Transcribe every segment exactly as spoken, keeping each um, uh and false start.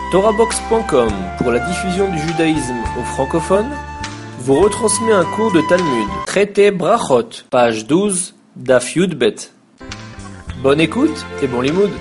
Torahbox point com, pour la diffusion du judaïsme aux francophones, vous retransmet un cours de Talmud, traité Brachot, page douze, Daf Yudbet. Bonne écoute et bon limoud.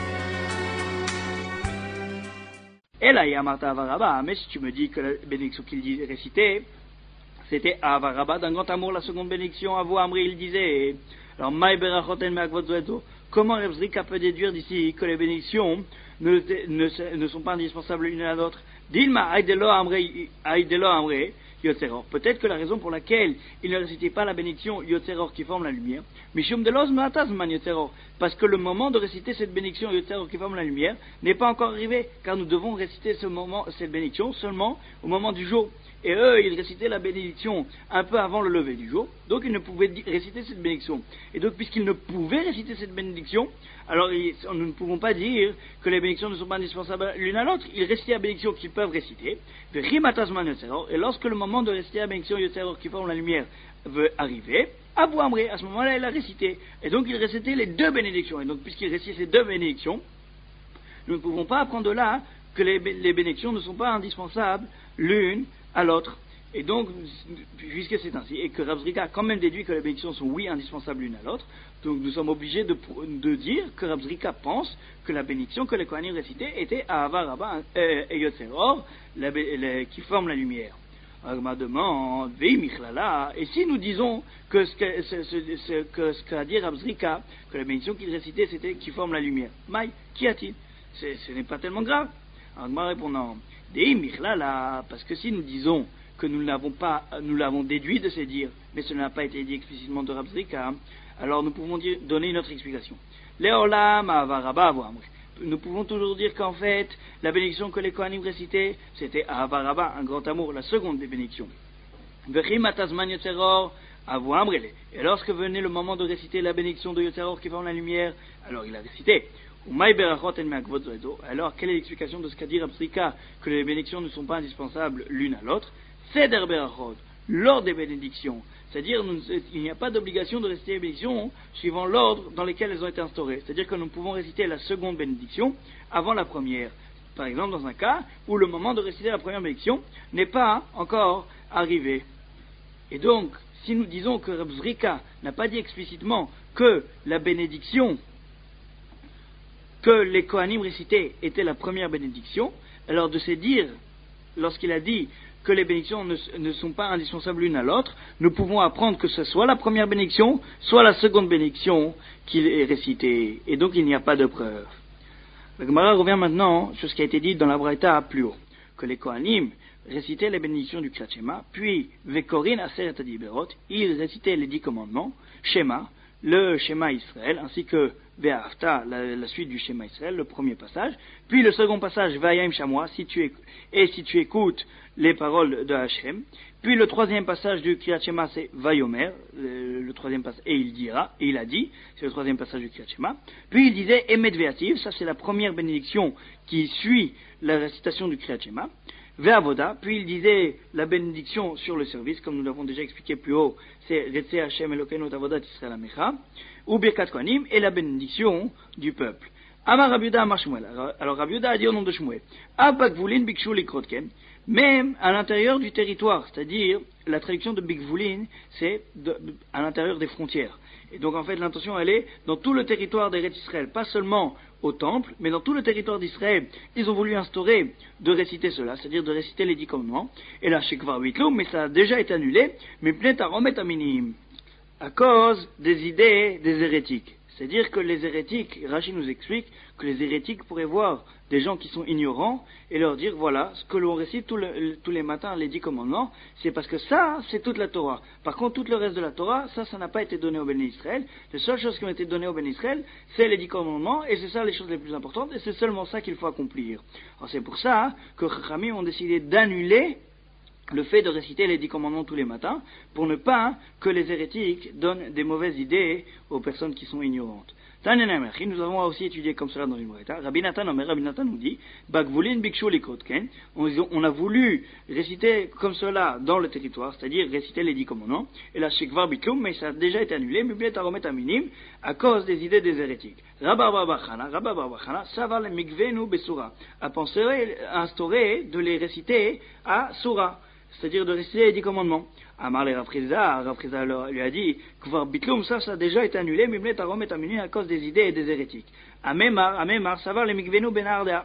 Et là, il y a Martha Avaraba, mais si tu me dis que la bénédiction qu'il dit réciter, c'était Avaraba, d'un grand amour, la seconde bénédiction, à vous, Amri, il disait. Alors, Maï Berachoten Me'akvot, comment Reb Zrika peut déduire d'ici que les bénédictions ne, ne, ne sont pas indispensables l'une à l'autre? Dilma Aïdelo Amri, Aïdelo Amri, Yotzeror. Peut-être que la raison pour laquelle il ne récitait pas la bénédiction Yotzeror qui forme la lumière, Mishum Delos Matasman Yotzeror, parce que le moment de réciter cette bénédiction Yotzeror qui forme la lumière n'est pas encore arrivé, car nous devons réciter ce moment, cette bénédiction seulement au moment du jour. Et eux, ils récitaient la bénédiction un peu avant le lever du jour, donc ils ne pouvaient réciter cette bénédiction. Et donc, puisqu'ils ne pouvaient réciter cette bénédiction, alors ils, nous ne pouvons pas dire que les bénédictions ne sont pas indispensables l'une à l'autre. Ils récitaient la bénédiction qu'ils peuvent réciter, et lorsque le moment de réciter la bénédiction Yotzeror qui forme la lumière veut arriver, Abu Amré, à ce moment-là, il a récité. Et donc, il récitait les deux bénédictions. Et donc, puisqu'il récitait ces deux bénédictions, nous ne pouvons pas apprendre de là que les, les bénédictions ne sont pas indispensables l'une à l'autre. Et donc, puisque c'est ainsi, et que Reb Zrika a quand même déduit que les bénédictions sont, oui, indispensables l'une à l'autre, donc nous sommes obligés de, de dire que Reb Zrika pense que la bénédiction que les Kohanim récitaient était Ahava Rabba et Yotzeror, qui forment la lumière. Alors, ma demande, et si nous disons que ce que ce, ce, ce, que, ce qu'a dit Reb Zrika, que la bénédiction qu'il récitait c'était qui forme la lumière, Maï, qu'y a-t-il? Ce n'est pas tellement grave. Alors, ma répondant, parce que si nous disons que nous l'avons pas, nous l'avons déduit de ces dires, mais cela n'a pas été dit explicitement de Reb Zrika, alors nous pouvons dire, donner une autre explication. Léolam Avaraba Avramri. Nous pouvons toujours dire qu'en fait, la bénédiction que les Kohanim récitaient, c'était Avaraba, un grand amour, la seconde des bénédictions. Vechim Atazman Yotzeror Avu Amrele. Et lorsque venait le moment de réciter la bénédiction de Yotzeror qui forme la lumière, alors il a récité. Alors, quelle est l'explication de ce qu'a dit Reb Zrika, que les bénédictions ne sont pas indispensables l'une à l'autre? Seder berachot, l'ordre des bénédictions. C'est-à-dire, nous, il n'y a pas d'obligation de réciter les bénédictions suivant l'ordre dans lequel elles ont été instaurées. C'est-à-dire que nous pouvons réciter la seconde bénédiction avant la première. Par exemple, dans un cas où le moment de réciter la première bénédiction n'est pas encore arrivé. Et donc, si nous disons que Reb Zrika n'a pas dit explicitement que la bénédiction que les Kohanim récitaient était la première bénédiction, alors de ces dires, lorsqu'il a dit que les bénédictions ne, ne sont pas indispensables l'une à l'autre, nous pouvons apprendre que ce soit la première bénédiction, soit la seconde bénédiction qu'il est récitée. Et donc il n'y a pas de preuve. Le Gemara revient maintenant sur ce qui a été dit dans la Braïta plus haut, que les Kohanim récitaient les bénédictions du Kriyat Shema, puis Vekorin Aseret Adiberot, ils récitaient les dix commandements, Shema, le Shema Israël, ainsi que Ve'afta, la, la suite du Shema Israël, le premier passage, puis le second passage, Vayim Shamoa, si tu éc- et si tu écoutes les paroles de Hachem, puis le troisième passage du Kriyat Shema, c'est Vayomer, le, le troisième passage, et il dira, et il a dit, c'est le troisième passage du Kriyat Shema, puis il disait Emet Ve'ativ, ça c'est la première bénédiction qui suit la récitation du Kriyat Shema, Ve'avoda, puis il disait la bénédiction sur le service, comme nous l'avons déjà expliqué plus haut, c'est Retzeh Hashem Elokeinu Avodat Yisrael Amecha, ou Birkat Kohanim, et la bénédiction du peuple. Amar Rabbi Yehuda Amar Shmuel. Alors Rabbi Yehuda a dit au nom de Shmuel, Abakvulin Bikshu Likrotken, même à l'intérieur du territoire, c'est-à-dire la traduction de Bikvulin, c'est de, de, à l'intérieur des frontières. Et donc en fait l'intention elle est dans tout le territoire d'Eretz Israël, pas seulement au temple, mais dans tout le territoire d'Israël, ils ont voulu instaurer de réciter cela, c'est-à-dire de réciter les dix commandements. Et là, chez Kvar Huitlo, mais ça a déjà été annulé, mais plein à remettre à minimum, à cause des idées des hérétiques. C'est-à-dire que les hérétiques, Rashi nous explique que les hérétiques pourraient voir des gens qui sont ignorants et leur dire, voilà, ce que l'on récite tout le, tous les matins, les dix commandements, c'est parce que ça, c'est toute la Torah. Par contre, tout le reste de la Torah, ça, ça n'a pas été donné au Béni Israël. Les seules choses qui ont été données au Béni Israël, c'est les dix commandements, et c'est ça les choses les plus importantes, et c'est seulement ça qu'il faut accomplir. Alors c'est pour ça que Chachamim ont décidé d'annuler le fait de réciter les dix commandements tous les matins, pour ne pas que les hérétiques donnent des mauvaises idées aux personnes qui sont ignorantes. Nous avons aussi étudié comme cela dans une braïta. Rabbi Nathan, Rabbi Nathan nous dit, Bagvulin bikshu likotken. On a voulu réciter comme cela dans le territoire, c'est-à-dire réciter les dix commandements. Et la shekvar biklum, mais ça a déjà été annulé, mublet aromet aminim, à cause des idées des hérétiques. Rabba Barbachana, Rabba Barbachana, saval mikvenu besura, a pensé à instaurer de les réciter à Surah, c'est-à-dire de réciter les dix commandements. Amar le Rafriza, Rafriza lui a dit, Kvar bitlum, ça, ça a déjà été annulé, mublet aromet aminim, à cause des idées et des hérétiques. Amemar, Amemar, saval mikvenu benardea,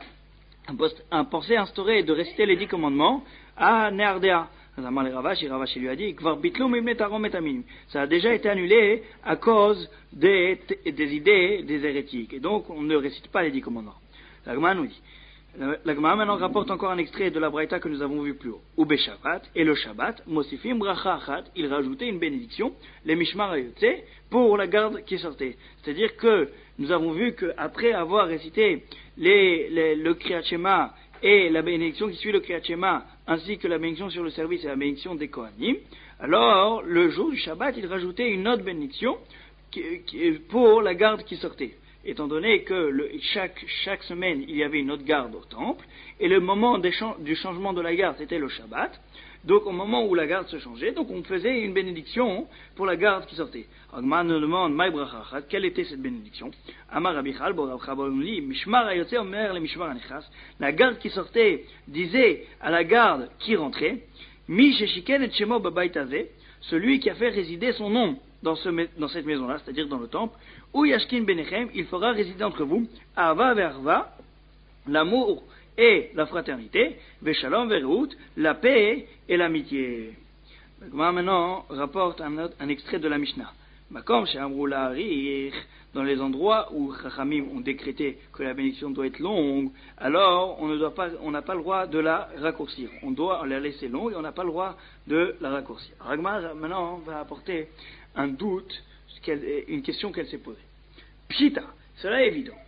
a pensé à instaurer de réciter les dix commandements à Neardea. Amar le Ravashi, Ravashi lui a dit, Kvar bitlum, mublet aromet aminim, ça a déjà été annulé à cause des, des idées des hérétiques. Et donc, on ne récite pas les dix commandements. La Gemara nous dit, la Gemara maintenant rapporte encore un extrait de la Braïta que nous avons vu plus haut. Ube Shabbat, et le Shabbat, Mosifim Bracha Achat, il rajoutait une bénédiction, les Mishmar Hayotze, pour la garde qui sortait. C'est-à-dire que nous avons vu qu'après avoir récité les, les, le Kriyat Shema et la bénédiction qui suit le Kriyat Shema, ainsi que la bénédiction sur le service et la bénédiction des Kohanim, alors le jour du Shabbat, il rajoutait une autre bénédiction qui, qui, pour la garde qui sortait. Étant donné que le, chaque, chaque semaine, il y avait une autre garde au temple, et le moment des, du changement de la garde, c'était le Shabbat, donc au moment où la garde se changeait, donc on faisait une bénédiction pour la garde qui sortait. Agma nous demande, Maï Brachachat, quelle était cette bénédiction? Amar Rabichal, Borabchabonli, Mishmar Ayotze Omer le Mishmar Anichas, la garde qui sortait disait à la garde qui rentrait, Mi Sheshiken et Shemo Babaitaze, celui qui a fait résider son nom dans, ce, dans cette maison-là, c'est-à-dire dans le temple, ou Yashkin Benechem, il fera résider entre vous, Ava Verva, l'amour et la fraternité, Veshalom Verout, la paix et l'amitié. Maintenant, rapporte un, autre, un extrait de la Mishnah. Makom She'amrula Rich, dans les endroits où Chachamim ont décrété que la bénédiction doit être longue, alors on ne doit pas, on n'a pas le droit de la raccourcir. On doit la laisser longue et on n'a pas le droit de la raccourcir. Ragmar maintenant va apporter un doute, une question qu'elle s'est posée. Pshita, cela est évident.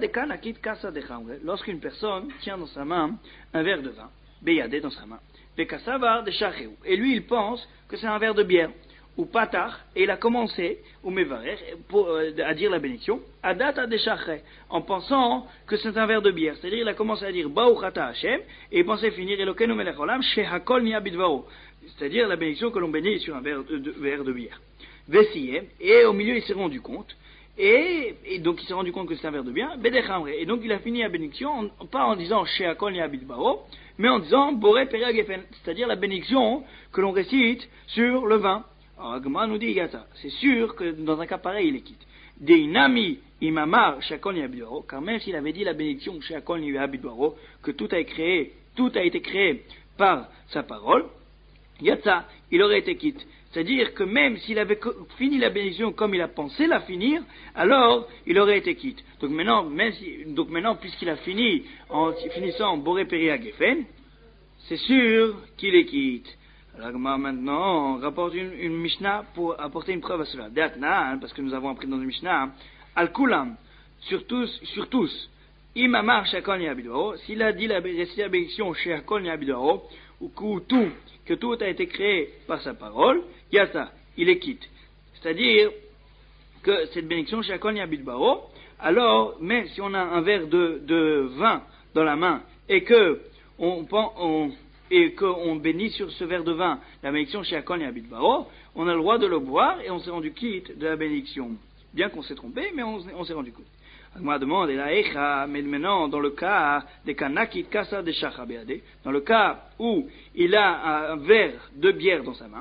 Lorsqu'une personne tient dans sa main un verre de vin, beyadé dans sa main, et lui il pense que c'est un verre de bière, ou patar, et il a commencé, ou mevarer, à dire la bénédiction, adata de shachre, en pensant que c'est un verre de bière. C'est-à-dire il a commencé à dire Baruchata Hashem, et il pensait finir Elokenu melech olam, shehakol niya bidvaro. C'est-à-dire la bénédiction que l'on bénit sur un verre de, de, verre de bière. Vesiyem, et au milieu il s'est rendu compte, et, et donc il s'est rendu compte que c'est un verre de bière, bedechamre, et donc il a fini la bénédiction, en, pas en disant shehakol niya bidvaro, mais en disant Boré Peria Gefen, c'est-à-dire la bénédiction que l'on récite sur le vin. Alors Agma nous dit, c'est sûr que dans un cas pareil, il est quitte. Deinami imamar shakol yabidwaro, car même s'il avait dit la bénédiction shakol yabidwaro, que tout a été créé, tout a été créé par sa parole, yatsa, il aurait été quitte. C'est-à-dire que même s'il avait fini la bénédiction comme il a pensé la finir, alors il aurait été quitte. Donc maintenant, même si, donc maintenant puisqu'il a fini en finissant Boré Peria Gefen, c'est sûr qu'il est quitte. L'Agma maintenant rapporte une, une Mishnah pour apporter une preuve à cela. Deatna, parce que nous avons appris dans une Mishnah, Al-Kulam, sur tous, sur tous, Imamar Shakol Yabidoro, s'il a dit la bénédiction Shakol Yabidoro, ou que tout, que tout a été créé par sa parole, Yata, il est quitte. C'est-à-dire que cette bénédiction Shakol Yabidoro, alors, même si on a un verre de, de vin dans la main, et que on, on et qu'on bénit sur ce verre de vin la bénédiction chez Akon et Abidbaro, on a le droit de le boire et on s'est rendu quitte de la bénédiction. Bien qu'on s'est trompé, mais on, on s'est rendu quitte. Agma demande, mais maintenant, dans le cas des kanakit kasa de shachabeade, dans le cas où il a un verre de bière dans sa main,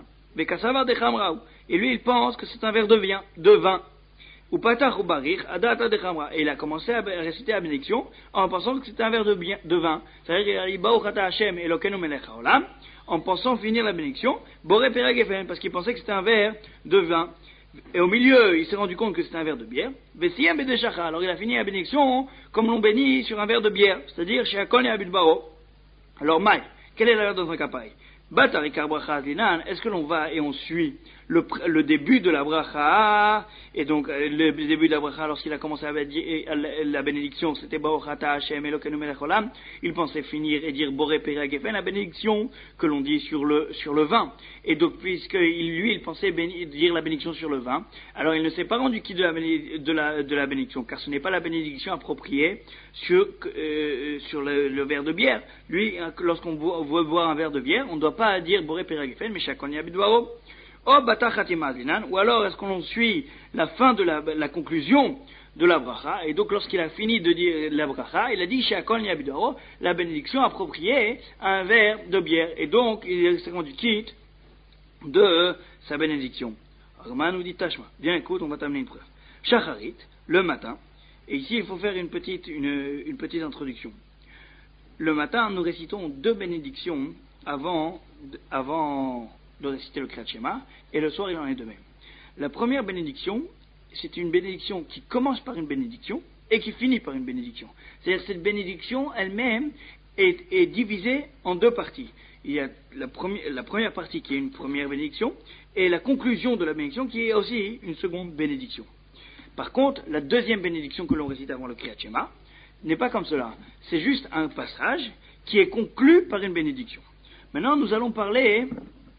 et lui il pense que c'est un verre de vin, de vin. Ou patach ou barir, adata de chamra. Et il a commencé à réciter la bénédiction en pensant que c'était un verre de, bien, de vin. C'est-à-dire qu'il a dit Baruchata Hashem Elokenu melech haolam, en pensant finir la bénédiction, Boré Peria Gefen, parce qu'il pensait que c'était un verre de vin. Et au milieu, il s'est rendu compte que c'était un verre de bière. Vesiyam bedeshacha. Alors il a fini la bénédiction comme l'on bénit sur un verre de bière, c'est-à-dire chez Akon et Abidbaro. Alors, Maï, quelle est la loi dans un cas pareil? Est-ce que l'on va et on suit le, le début de la bracha, et donc le début de la bracha, lorsqu'il a commencé à dire la, la bénédiction, c'était Baruch Ata Hashem Elokeinu melech haolam, il pensait finir et dire Boré Peri Gefen, la bénédiction que l'on dit sur le, sur le vin. Et donc, puisque lui, il pensait béni, dire la bénédiction sur le vin, alors il ne s'est pas rendu quitte de la, de la, de la bénédiction, car ce n'est pas la bénédiction appropriée sur, euh, sur le, le verre de bière. Lui, lorsqu'on veut boire un verre de bière, on ne doit pas dire Boré Peri Gefen, mais chacun y habite Dwaro. Oh, Bata Khatima Azlinan, ou alors est-ce qu'on suit la fin de la, la conclusion de la bracha, et donc lorsqu'il a fini de dire la bracha, il a dit Shakol Niabidoro, la bénédiction appropriée à un verre de bière, et donc il s'est rendu quitte de sa bénédiction. Arman nous dit Tashma, viens écoute, on va t'amener une preuve. Shacharit, le matin, et ici il faut faire une petite, une, une petite introduction. Le matin, nous récitons deux bénédictions avant, avant de réciter le Kriyat Shema, et le soir il en est de même. La première bénédiction, c'est une bénédiction qui commence par une bénédiction et qui finit par une bénédiction. C'est-à-dire que cette bénédiction elle-même est, est divisée en deux parties. Il y a la première, la première partie qui est une première bénédiction et la conclusion de la bénédiction qui est aussi une seconde bénédiction. Par contre, la deuxième bénédiction que l'on récite avant le Kriyat Shema n'est pas comme cela. C'est juste un passage qui est conclu par une bénédiction. Maintenant, nous allons parler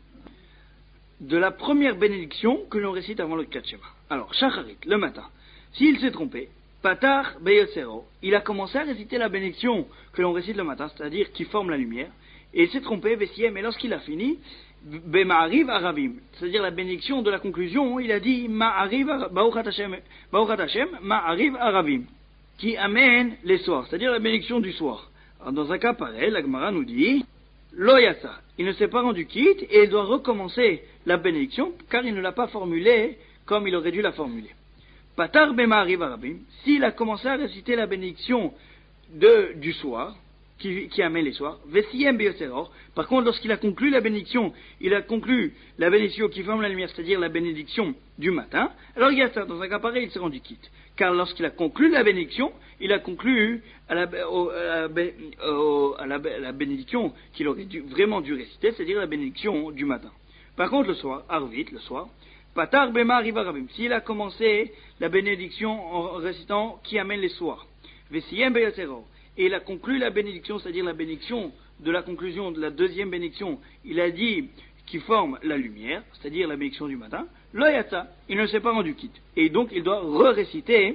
de la première bénédiction que l'on récite avant le Kriyat Shema. Alors, Shacharit, le matin, s'il s'est trompé, Patar Beyotzero, il a commencé à réciter la bénédiction que l'on récite le matin, c'est-à-dire qui forme la lumière, et il s'est trompé, Vessiem, et lorsqu'il a fini, Bema'ariv Aravim, c'est-à-dire la bénédiction de la conclusion, il a dit Ma'ariv Baruch Hashem, Baruch Hashem, Ma'ariv Aravim, qui amène les soirs, c'est-à-dire la bénédiction du soir. Alors, dans un cas pareil, la Gemara nous dit Lo Yatsa, il ne s'est pas rendu quitte et il doit recommencer la bénédiction car il ne l'a pas formulée comme il aurait dû la formuler. Patar Bema'ariv Arabim, s'il a commencé à réciter la bénédiction de, du soir, qui, qui amène les soirs, Vessiem Beyotzeror, par contre lorsqu'il a conclu la bénédiction, il a conclu la bénédiction qui forme la lumière, c'est-à-dire la bénédiction du matin, alors il y a ça, dans un cas pareil, il s'est rendu quitte. Car lorsqu'il a conclu la bénédiction, il a conclu à la, au, à la, au, à la, à la bénédiction qu'il aurait dû, vraiment dû réciter, c'est-à-dire la bénédiction du matin. Par contre, le soir, Arvit, le soir, Patar Bema Rivarabim, s'il a commencé la bénédiction en récitant qui amène les soirs, Vessiem Beyotzero, et il a conclu la bénédiction, c'est-à-dire la bénédiction de la conclusion de la deuxième bénédiction, il a dit qui forme la lumière, c'est-à-dire la bénédiction du matin, l'oyata, il ne s'est pas rendu quitte. Et donc, il doit re-réciter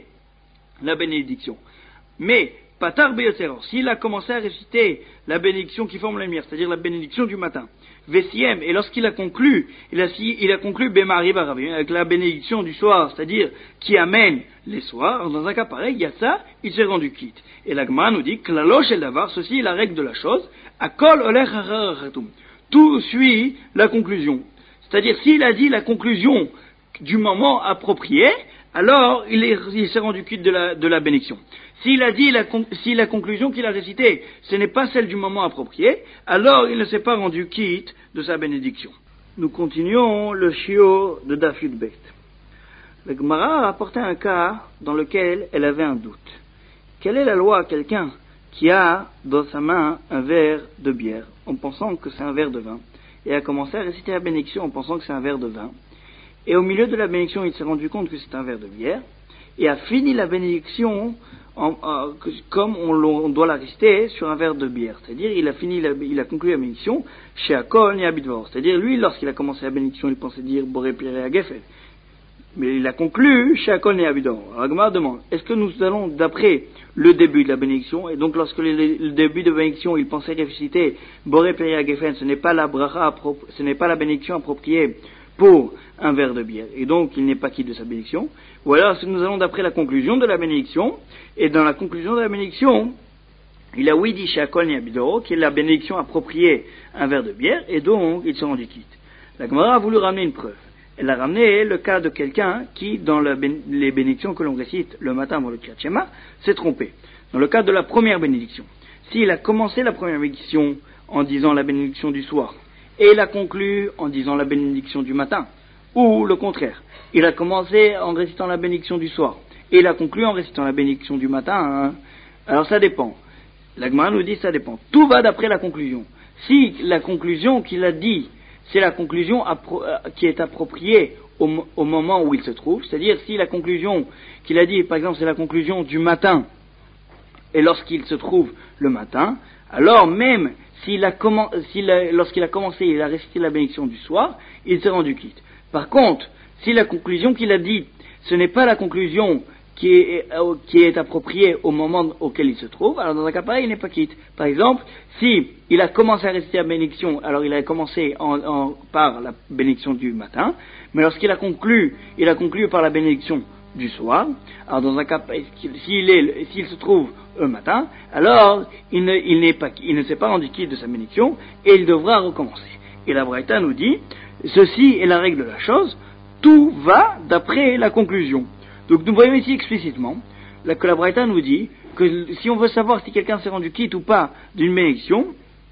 la bénédiction. Mais, Patar Beyotzero, s'il a commencé à réciter la bénédiction qui forme la lumière, c'est-à-dire la bénédiction du matin, Vessiem, et lorsqu'il a conclu, il a, il a conclu Bemari Barabim, avec la bénédiction du soir, c'est-à-dire qui amène les soirs, dans un cas pareil, il y a ça, il s'est rendu quitte. Et l'Agma nous dit que la loche et l'avar, ceci est la règle de la chose, Akol Olech Harachatum. Tout suit la conclusion. C'est-à-dire, s'il a dit la conclusion du moment approprié, alors il, est, il s'est rendu quitte de la, de la bénédiction. S'il a dit la, si la conclusion qu'il a récitée, ce n'est pas celle du moment approprié, alors il ne s'est pas rendu quitte de sa bénédiction. Nous continuons le shiur de Daf Yud Bet. La Gemara a rapporté un cas dans lequel elle avait un doute. Quelle est la loi à quelqu'un qui a dans sa main un verre de bière, en pensant que c'est un verre de vin, et a commencé à réciter la bénédiction en pensant que c'est un verre de vin, et au milieu de la bénédiction, il s'est rendu compte que c'est un verre de bière, et a fini la bénédiction en, en, comme on, on doit la réciter sur un verre de bière. C'est-à-dire, il a fini, la, il a conclu la bénédiction chez Akol ni Abidvor. C'est-à-dire, lui, lorsqu'il a commencé la bénédiction, il pensait dire Boré Peri Agefel. Mais il a conclu chez Akol ni Abidvor. Alors, Gemara demande, est-ce que nous allons d'après le début de la bénédiction, et donc lorsque le, le début de la bénédiction, il pensait réciter Boré Peri Agefel, ce n'est pas la bracha, ce n'est pas la bénédiction appropriée pour un verre de bière, et donc il n'est pas quitte de sa bénédiction, ou alors si nous allons d'après la conclusion de la bénédiction, et dans la conclusion de la bénédiction, il a oui dit chez Akol ni Abidoro, qui est la bénédiction appropriée à un verre de bière, et donc il se rendu quitte. La Gemara a voulu ramener une preuve. Elle a ramené le cas de quelqu'un qui, dans la bé- les bénédictions que l'on récite le matin avant le Kriyat Shema, s'est trompé. Dans le cas de la première bénédiction, s'il a commencé la première bénédiction en disant la bénédiction du soir, et il a conclu en disant la bénédiction du matin, ou le contraire, il a commencé en récitant la bénédiction du soir, et il a conclu en récitant la bénédiction du matin, hein. Alors ça dépend. La Gemara nous dit ça dépend. Tout va d'après la conclusion. Si la conclusion qu'il a dit c'est la conclusion appro- qui est appropriée au, au moment où il se trouve. C'est-à-dire, si la conclusion qu'il a dit, par exemple, c'est la conclusion du matin, et lorsqu'il se trouve le matin, alors même s'il a commen- s'il a, lorsqu'il a commencé, il a récité la bénédiction du soir, il s'est rendu quitte. Par contre, si la conclusion qu'il a dit, ce n'est pas la conclusion qui est, euh, qui est appropriée au moment auquel il se trouve, alors dans un cas pareil, il n'est pas quitte. Par exemple, si il a commencé à réciter la bénédiction, alors il a commencé en, en, par la bénédiction du matin, mais lorsqu'il a conclu, il a conclu par la bénédiction du soir, alors dans un cas, s'il est, s'il se trouve un matin, alors il ne, il n'est pas, il ne s'est pas rendu quitte de sa bénédiction, et il devra recommencer. Et la Braïta nous dit, ceci est la règle de la chose, tout va d'après la conclusion. Donc nous voyons ici explicitement que la Braïta nous dit que si on veut savoir si quelqu'un s'est rendu quitte ou pas d'une bénédiction,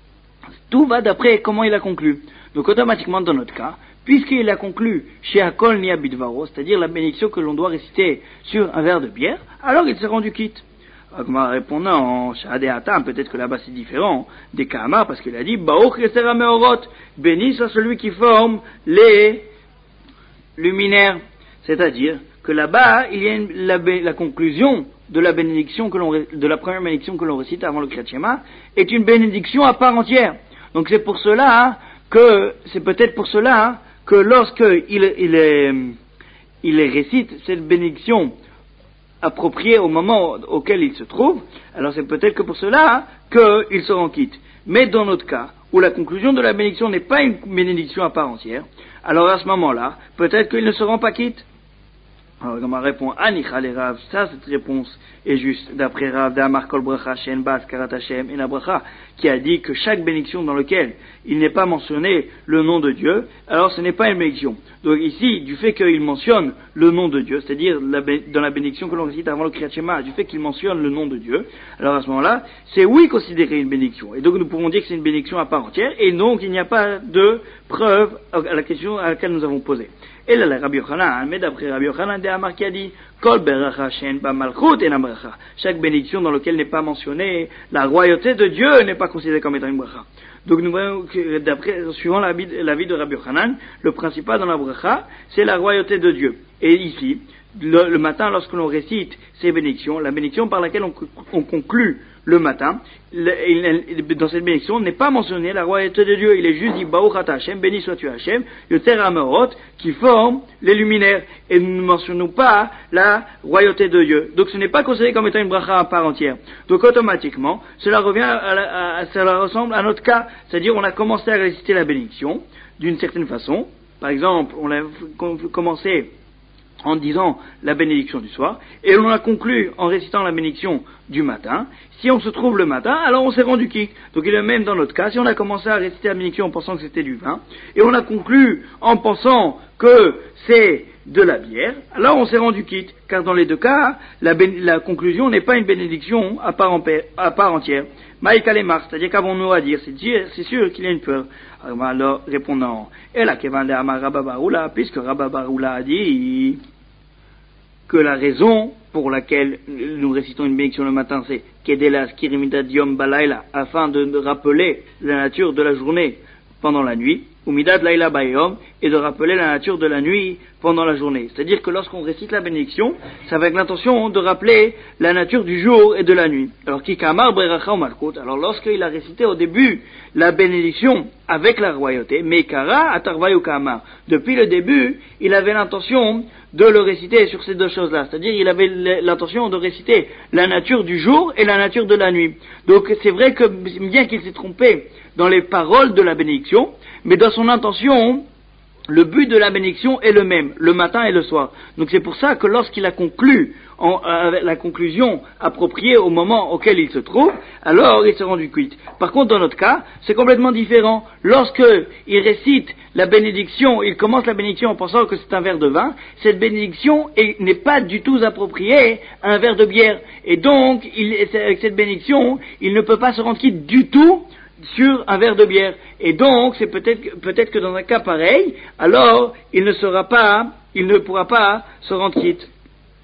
tout va d'après comment il a conclu. Donc automatiquement dans notre cas, puisqu'il a conclu chez Hakol Nia Bidvaro, c'est-à-dire la bénédiction que l'on doit réciter sur un verre de bière, alors il s'est rendu quitte. Comme répondant en Shahadé Hatam, peut-être que là-bas c'est différent des Kahamar, parce qu'il a dit Baruch Yesera Meorot, béni soit celui qui forme les luminaires, c'est-à-dire que là-bas il y a une, la, la conclusion de la bénédiction que l'on de la première bénédiction que l'on récite avant le Kriyat Shema est une bénédiction à part entière. Donc c'est pour cela hein, que c'est peut-être pour cela hein, que lorsque il, il, est, il est récite cette bénédiction appropriée au moment auquel il se trouve, alors c'est peut-être que pour cela hein, qu'il se rend quitte. Mais dans notre cas, où la conclusion de la bénédiction n'est pas une bénédiction à part entière, alors à ce moment-là, peut-être qu'il ne se rend pas quitte. Alors, comme on répond, Anicha les Rav, ça, cette réponse est juste d'après Rav d'Amar Kol Bracha Shen Bas Karat Hashem et la Bracha, qui a dit que chaque bénédiction dans laquelle il n'est pas mentionné le nom de Dieu, alors ce n'est pas une bénédiction. Donc ici, du fait qu'il mentionne le nom de Dieu, c'est-à-dire la, dans la bénédiction que l'on récite avant le Kriyat Shema, du fait qu'il mentionne le nom de Dieu, alors à ce moment-là, c'est oui considéré une bénédiction. Et donc nous pouvons dire que c'est une bénédiction à part entière, et donc il n'y a pas de preuve à la question à laquelle nous avons posé. Et là, Rabbi Yochanan, mais d'après Rabbi Yochanan, Amar qui a dit, Kol beracha shen ba malchut et bracha. Chaque bénédiction dans laquelle n'est pas mentionné la royauté de Dieu n'est pas considérée comme étant une bracha. Donc nous voyons que d'après, suivant l'avis de Rabbi Yochanan, le principal dans la bracha, c'est la royauté de Dieu. Et ici, le, le matin, lorsque l'on récite ces bénédictions, la bénédiction par laquelle on, on conclut le matin, le, il, dans cette bénédiction n'est pas mentionné la royauté de Dieu, il est juste dit Baruch Ata Hashem, béni sois-tu Hashem, Yoter HaMeorot, qui forme les luminaires, et nous ne mentionnons pas la royauté de Dieu. Donc ce n'est pas considéré comme étant une bracha à part entière. Donc automatiquement, cela revient à, la, à, à cela ressemble à notre cas, c'est-à-dire on a commencé à réciter la bénédiction d'une certaine façon. Par exemple, on a commencé en disant la bénédiction du soir, et on a conclu en récitant la bénédiction du matin. Si on se trouve le matin, alors on s'est rendu quitte. Donc il est même dans notre cas, si on a commencé à réciter la bénédiction en pensant que c'était du vin, et on a conclu en pensant que c'est de la bière, alors on s'est rendu quitte, car dans les deux cas, la, bé- la conclusion n'est pas une bénédiction à part, en paix, à part entière. Maïka les marques, c'est-à-dire qu'avons-nous à dire, c'est, dire, c'est sûr qu'il y a une peur. Alors, répondant, et là, Kevin Amar Rabba Baroula, puisque Rabba Baroula a dit que la raison pour laquelle nous récitons une bénédiction le matin, c'est Kedelas Kirimida Diom Balaila, afin de, de rappeler la nature de la journée pendant la nuit, ou Midad Laila Bayom, et de rappeler la nature de la nuit pendant la journée. C'est-à-dire que lorsqu'on récite la bénédiction, c'est avec l'intention de rappeler la nature du jour et de la nuit. Alors, Kikamar Breracha Malkut, alors lorsqu'il a récité au début la bénédiction avec la royauté, Mekara Atarvayu Kamar, depuis le début, il avait l'intention de le réciter sur ces deux choses-là. C'est-à-dire, il avait l'intention de réciter la nature du jour et la nature de la nuit. Donc, c'est vrai que, bien qu'il s'est trompé dans les paroles de la bénédiction, mais dans son intention, le but de la bénédiction est le même, le matin et le soir. Donc c'est pour ça que lorsqu'il a conclu en, euh, la conclusion appropriée au moment auquel il se trouve, alors il s'est rendu quitte. Par contre, dans notre cas, c'est complètement différent. Lorsque il récite la bénédiction, il commence la bénédiction en pensant que c'est un verre de vin, cette bénédiction est, n'est pas du tout appropriée à un verre de bière. Et donc, il, avec cette bénédiction, il ne peut pas se rendre quitte du tout sur un verre de bière. Et donc, c'est peut-être, peut-être que dans un cas pareil, alors, il ne sera pas, il ne pourra pas se rendre quitte.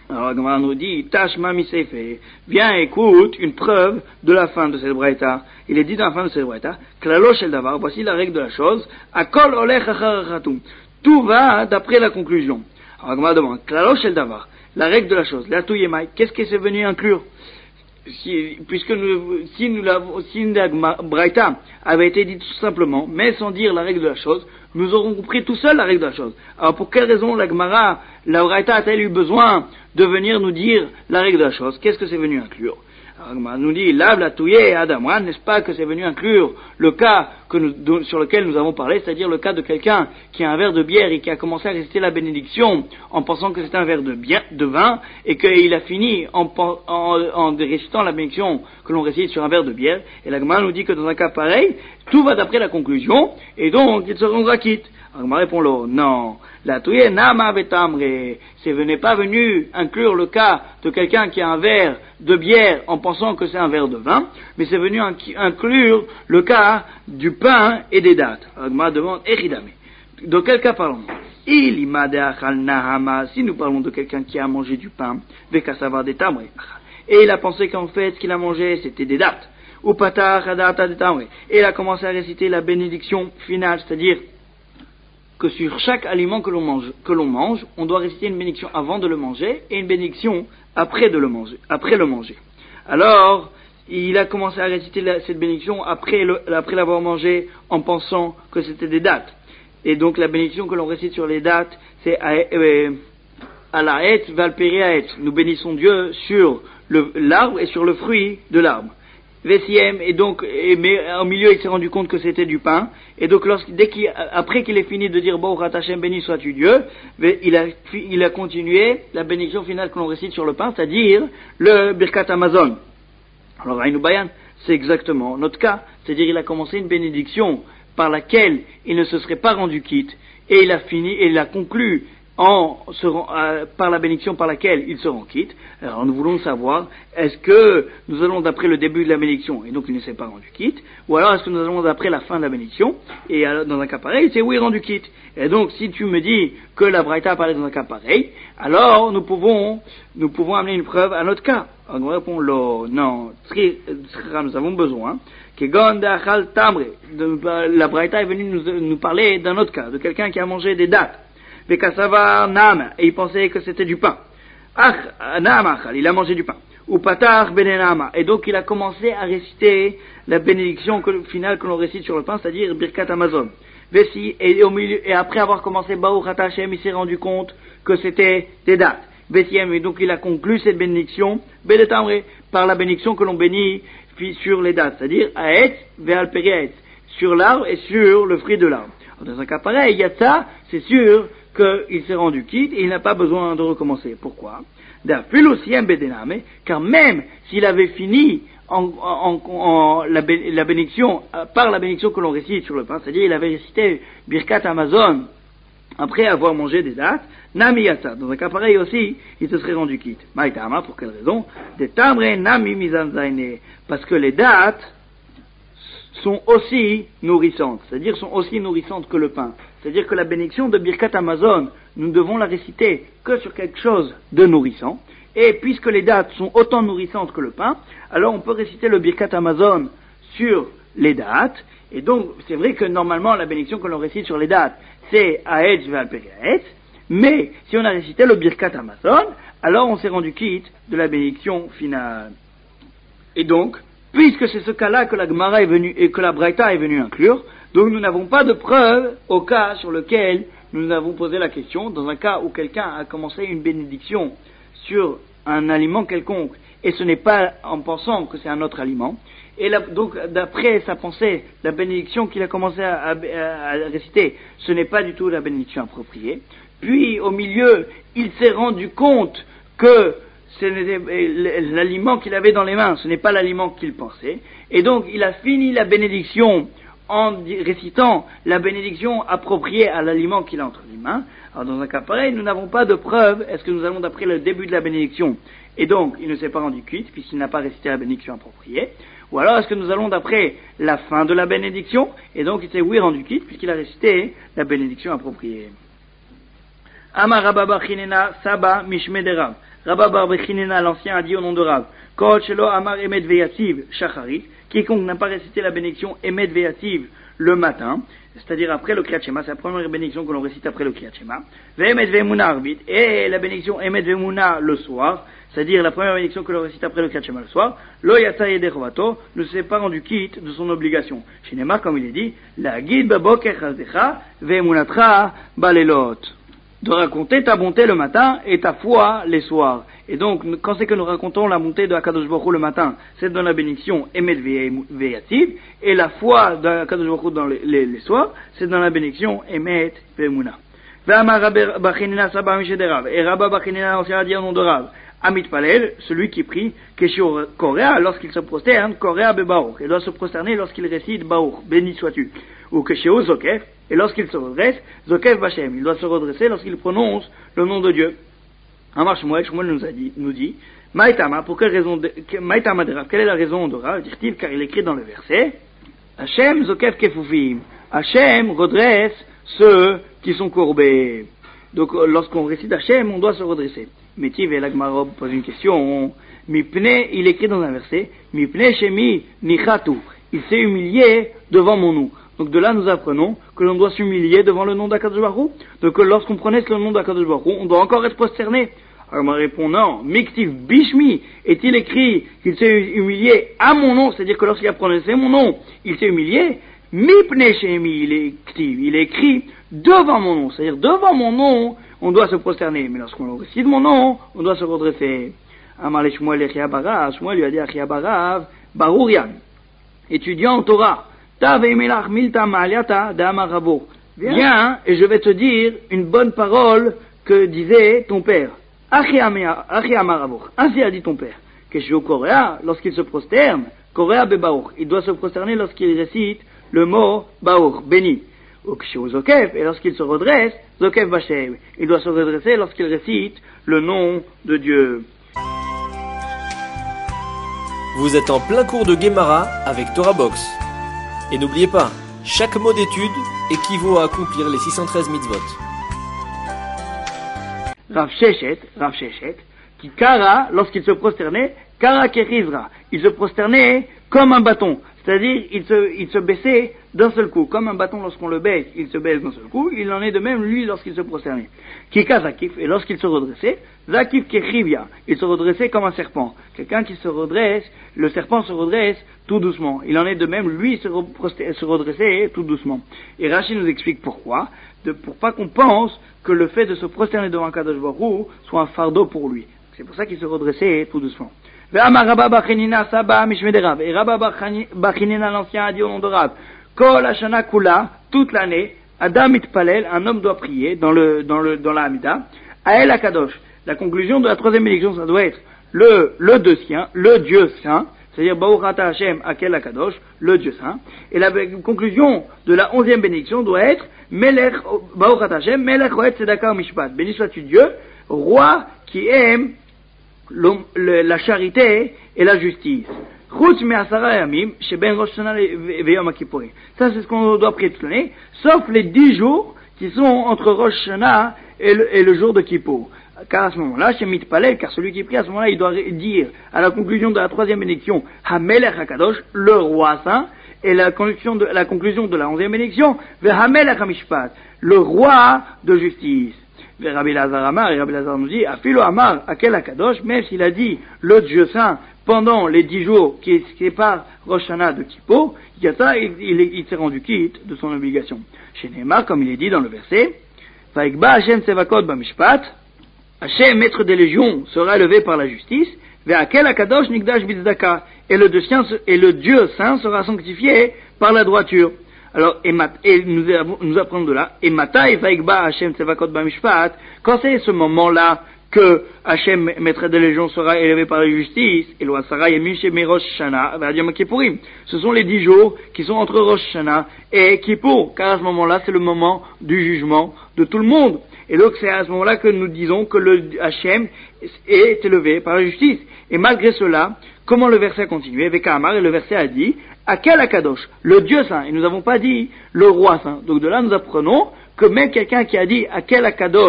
Alors la Gemara nous dit, Tashma miseife, viens écoute une preuve de la fin de cette braïta. Il est dit dans la fin de cette braïta, Klalo shel davar, voici la règle de la chose, Akol olech achar chatum. Tout va d'après la conclusion. Alors la Gemara demande, Klalo shel davar, la règle de la chose, la touyemai, qu'est-ce que c'est venu inclure? Si, puisque nous, si nous l'avons, si la braïta avait été dite tout simplement, mais sans dire la règle de la chose, nous aurons compris tout seul la règle de la chose. Alors pour quelle raison la Gemara, la braïta a-t-elle eu besoin de venir nous dire la règle de la chose? Qu'est-ce que c'est venu inclure? Alors, la Gemara nous dit, lave la touillée Adam, n'est-ce pas que c'est venu inclure le cas que nous, sur lequel nous avons parlé, c'est-à-dire le cas de quelqu'un qui a un verre de bière et qui a commencé à réciter la bénédiction en pensant que c'était un verre de, bien, de vin et qu'il a fini en, en, en récitant la bénédiction que l'on récite sur un verre de bière. Et la Gemara nous dit que dans un cas pareil, tout va d'après la conclusion et donc il se rendra quitte. Alors, Gemara répond là, non, la touillée nama betamre, c'est n'est pas venu inclure le cas de quelqu'un qui a un verre de bière en pensant que c'est un verre de vin, mais c'est venu inclure le cas du pain et des dattes. Alors, Gemara demande, Echidame, de quel cas parlons-nous? Il imade achal nahama, si nous parlons de quelqu'un qui a mangé du pain, vekasava de tamre, et il a pensé qu'en fait ce qu'il a mangé c'était des dattes, ou patach adata de tamre, et il a commencé à réciter la bénédiction finale, c'est-à-dire que sur chaque aliment que l'on mange, que l'on mange, on doit réciter une bénédiction avant de le manger et une bénédiction après de le manger, après le manger. Alors, il a commencé à réciter la, cette bénédiction après, le, après l'avoir mangé en pensant que c'était des dattes. Et donc la bénédiction que l'on récite sur les dattes, c'est à la et valperiaet. Nous bénissons Dieu sur le, l'arbre et sur le fruit de l'arbre. Vesiem, et donc, et, mais au milieu il s'est rendu compte que c'était du pain, et donc lorsqu'il, dès qu'il, après qu'il ait fini de dire Baruch Hashem, béni sois-tu Dieu, il a, il a continué la bénédiction finale que l'on récite sur le pain, c'est-à-dire le Birkat Amazon. Alors Aïnou Bayan, c'est exactement notre cas, c'est-à-dire il a commencé une bénédiction par laquelle il ne se serait pas rendu quitte, et il a fini, et il a conclu en se, euh, par la bénédiction par laquelle il se rend quitte. Alors nous voulons savoir, est-ce que nous allons d'après le début de la bénédiction et donc il ne s'est pas rendu quitte, ou alors est-ce que nous allons d'après la fin de la bénédiction, et alors, dans un cas pareil c'est oui rendu quitte. Et donc si tu me dis que la braïta apparaît dans un cas pareil, alors nous pouvons nous pouvons amener une preuve à notre cas. Alors nous répondons lo, non, nous avons besoin que gondachal tamre, la braïta est venue nous, nous parler d'un autre cas, de quelqu'un qui a mangé des dattes. Vekasava naam, et il pensait que c'était du pain. Ach, naam achal, il a mangé du pain. Ou patar benenama, et donc il a commencé à réciter la bénédiction que, finale que l'on récite sur le pain, c'est-à-dire Birkat Amazon. Vessi, et au milieu, et après avoir commencé Baruch Hashem, il s'est rendu compte que c'était des dattes. Vessiem, et donc il a conclu cette bénédiction, Bedetamre, par la bénédiction que l'on bénit sur les dattes, c'est-à-dire Aetz ve'alperiaetz, sur l'arbre et sur le fruit de l'arbre. Dans un cas pareil, il y a ça, c'est sûr qu'il s'est rendu quitte et il n'a pas besoin de recommencer. Pourquoi? Car même s'il avait fini en, en, en la, la bénédiction, par la bénédiction que l'on récite sur le pain, c'est-à-dire il avait récité Birkat Amazon après avoir mangé des dattes, Nami Yatsa. Dans un cas pareil aussi, il se serait rendu quitte. Maïtama, pour quelle raison? Des tamre Nami Mizanzaine. Parce que les dattes sont aussi nourrissantes, c'est-à-dire sont aussi nourrissantes que le pain. C'est-à-dire que la bénédiction de Birkat Amazon, nous devons la réciter que sur quelque chose de nourrissant, et puisque les dattes sont autant nourrissantes que le pain, alors on peut réciter le Birkat Amazon sur les dattes, et donc c'est vrai que normalement la bénédiction que l'on récite sur les dattes, c'est Aetz ve'alperiaetz, mais si on a récité le Birkat Amazon, alors on s'est rendu quitte de la bénédiction finale. Et donc, puisque c'est ce cas-là que la Gemara est venue, et que la Braïta est venue inclure, donc nous n'avons pas de preuve au cas sur lequel nous avons posé la question, dans un cas où quelqu'un a commencé une bénédiction sur un aliment quelconque, et ce n'est pas en pensant que c'est un autre aliment, et là, donc d'après sa pensée, la bénédiction qu'il a commencé à, à, à réciter, ce n'est pas du tout la bénédiction appropriée, puis au milieu, il s'est rendu compte que l'aliment qu'il avait dans les mains, ce n'est pas l'aliment qu'il pensait, et donc il a fini la bénédiction en récitant la bénédiction appropriée à l'aliment qu'il a entre les mains. Alors dans un cas pareil, nous n'avons pas de preuve, est-ce que nous allons d'après le début de la bénédiction, et donc il ne s'est pas rendu quitte, puisqu'il n'a pas récité la bénédiction appropriée, ou alors est-ce que nous allons d'après la fin de la bénédiction, et donc il s'est oui rendu quitte, puisqu'il a récité la bénédiction appropriée. Amar Rabba Bar Chinena Saba Mishmederav. Rabba bar Bechinena, l'ancien, a dit au nom de Rav, Kol shelo amar emet veyativ shacharit, quiconque n'a pas récité la bénédiction emet veyativ le matin, c'est-à-dire après le Kriyat Shema, c'est la première bénédiction que l'on récite après le Kriyat Shema, ve'emet ve'emuna arvit, et la bénédiction emet ve'emuna le soir, c'est-à-dire la première bénédiction que l'on récite après le Kriyat Shema le soir, lo yatsa yedei chovato, ne s'est pas rendu quitte de son obligation. Chez Neymar, comme il est dit, la guide baboker chazdecha ve'emunatra balelot, de raconter ta bonté le matin et ta foi les soirs. Et donc, quand c'est que nous racontons la bonté de Akadosh Baruch Hu le matin, c'est dans la bénédiction Emet Veyativ, et la foi de Akadosh Baruch Hu dans les, les, les soirs, c'est dans la bénédiction Emet Ve'emuna. Ve'amar Rabba Bachinina Saba Mishederav, et Rabba Bachinina l'ancien a dit au nom de Rav, Amit Palel, celui qui prie, Keshio Korea, lorsqu'il se prosterne, Korea Bebaour, il doit se prosterner lorsqu'il récite Baour, béni sois-tu. Ou Keshio Zokef, et lorsqu'il se redresse, Zokef Bachem, il doit se redresser lorsqu'il prononce le nom de Dieu. Amar Shmuel, Shmuel nous a dit, nous dit, Maïtama, pour quelle raison, de, Maïtama de Rav, quelle est la raison de Rav, dit-il, car il écrit dans le verset, Hachem Zokef Kefufim, Hachem redresse ceux qui sont courbés. Donc, lorsqu'on récite Hachem, on doit se redresser. Métiv et l'Agmara pose une question, Mipne, il écrit dans un verset, Mipne Shemi Nichatu, il s'est humilié devant mon nom. Donc de là, nous apprenons que l'on doit s'humilier devant le nom d'Akadosh Baruch Hu. Donc lorsqu'on prononce le nom d'Akadosh Baruch Hu, on doit encore être prosterné. Alors on répond non. Miktiv Bishmi, est-il écrit qu'il s'est humilié à mon nom, c'est-à-dire que lorsqu'il a prononcé mon nom, il s'est humilié. Mipne Shemi, il est écrit, il est écrit devant mon nom, c'est-à-dire devant mon nom, on doit se prosterner. Mais lorsqu'on récite mon nom, on doit se redresser. Amar le Shmuel et Chia Barav, Shmuel lui a dit à Chia Barav, Barourian, étudiant en Torah. Viens, et je vais te dire une bonne parole que disait ton père. Ainsi a dit ton père. Que Korea, lorsqu'il se prosterne, Korea bebaour, il doit se prosterner lorsqu'il récite le mot baour, béni. Et lorsqu'il se redresse, Zokef Bashem, il doit se redresser lorsqu'il récite le nom de Dieu. Vous êtes en plein cours de Gemara avec Torah Box. Et n'oubliez pas, chaque mot d'étude équivaut à accomplir les six cent treize mitzvot. Rav Sheshet, Rav Sheshet, qui kara, lorsqu'il se prosternait, kara kerizra, il se prosternait comme un bâton, c'est-à-dire il se, il se baissait d'un seul coup, comme un bâton lorsqu'on le baisse, il se baisse d'un seul coup, il en est de même lui lorsqu'il se prosternait. Kika zakif, et lorsqu'il se redressait, zakif kechivia, il se redressait comme un serpent. Quelqu'un qui se redresse, le serpent se redresse tout doucement. Il en est de même, lui se, se redressait tout doucement. Et Rashi nous explique pourquoi, de, pour pas qu'on pense que le fait de se prosterner devant Kadosh Baruch Hu soit un fardeau pour lui. C'est pour ça qu'il se redressait tout doucement. Et Rabba Bachinina l'ancien a dit au nom de Rav, Kol Hashana Kula, toute l'année, Adam Itpalel, un homme doit prier dans le, dans le, dans la Hamida, Ael Akadosh. La conclusion de la troisième bénédiction, ça doit être le, le Dieu saint, le Dieu saint, c'est-à-dire Baruch Ata Hashem Akel Akadosh, le Dieu saint. Et la conclusion de la onzième bénédiction doit être Melech, Baruch Ata Hashem, Melech Roet Tzedaka Mishpat. Béni sois-tu Dieu, roi qui aime le, le, la charité et la justice. Ça, c'est ce qu'on doit prier toute l'année, sauf les dix jours qui sont entre Rosh Hashanah et le, et le jour de Kippour. Car à ce moment-là, chez Mitpalel, car celui qui prie à ce moment-là, il doit dire à la conclusion de la troisième bénédiction, Hamelech HaKadosh, le roi saint, et la conclusion de la, conclusion de la onzième bénédiction, Hamelech HaMishpat, le roi de justice. Rabbi Lazar Amar, et Rabbi Lazar nous dit, Afilo Amar, Akel HaKadosh, même s'il a dit le Dieu saint, pendant les dix jours qui séparent Rosh Hashanah de Kippour, Yata, il, il, il s'est rendu quitte de son obligation. Chez Neymar, comme il est dit dans le verset, Vaikba Hashem Sevakot Bamishpat, Hashem, maître des légions, sera élevé par la justice, Ve'akel HaKadosh Nikdash Bizdaka, et le, et le Dieu saint sera sanctifié par la droiture. Alors, et, et nous, nous apprenons de là, et Matai Vaikba Hashem Sevakot Bamishpat, quand c'est ce moment-là, que Hachem, maître des légions, sera élevé par la justice, et l'Oasara Yemin Shemi Rosh Hashanah, Yom Kippourim. Ce sont les dix jours qui sont entre Rosh Hashanah et Kippour, car à ce moment-là, c'est le moment du jugement de tout le monde. Et donc, c'est à ce moment-là que nous disons que le Hachem est élevé par la justice. Et malgré cela, comment le verset a continué? Avec Amar, et le verset a dit, Akel HaKadosh, le Dieu saint, et nous n'avons pas dit le roi saint. Donc de là, nous apprenons que même quelqu'un qui a dit Akel HaKadosh,